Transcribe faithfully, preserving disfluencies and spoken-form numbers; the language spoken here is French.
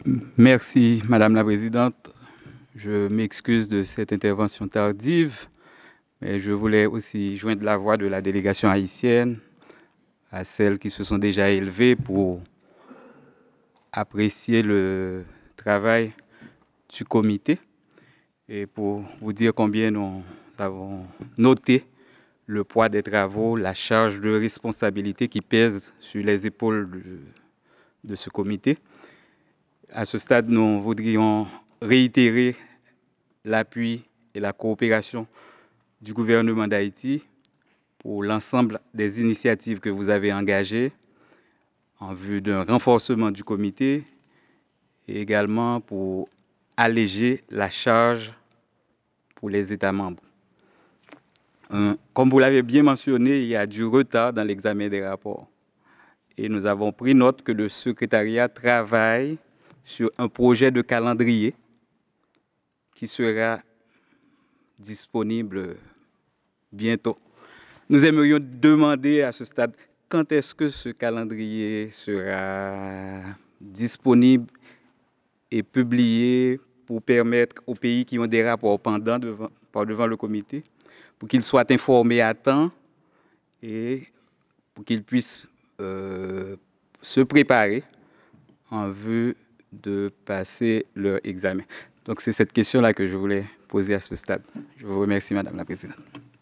Merci, Madame la Présidente. Je m'excuse de cette intervention tardive, mais je voulais aussi joindre la voix de la délégation haïtienne à celles qui se sont déjà élevées pour apprécier le travail du comité et pour vous dire combien nous avons noté le poids des travaux, la charge de responsabilité qui pèse sur les épaules de, de ce comité. À ce stade, nous voudrions réitérer l'appui et la coopération du gouvernement d'Haïti pour l'ensemble des initiatives que vous avez engagées en vue d'un renforcement du comité et également pour alléger la charge pour les États membres. Comme vous l'avez bien mentionné, il y a du retard dans l'examen des rapports. Et nous avons pris note que le secrétariat travaille sur un projet de calendrier qui sera disponible bientôt. Nous aimerions demander à ce stade quand est-ce que ce calendrier sera disponible et publié pour permettre aux pays qui ont des rapports pendants devant, par devant le comité, pour qu'ils soient informés à temps et pour qu'ils puissent euh, se préparer en vue de passer leur examen. Donc c'est cette question-là que je voulais poser à ce stade. Je vous remercie, Madame la Présidente.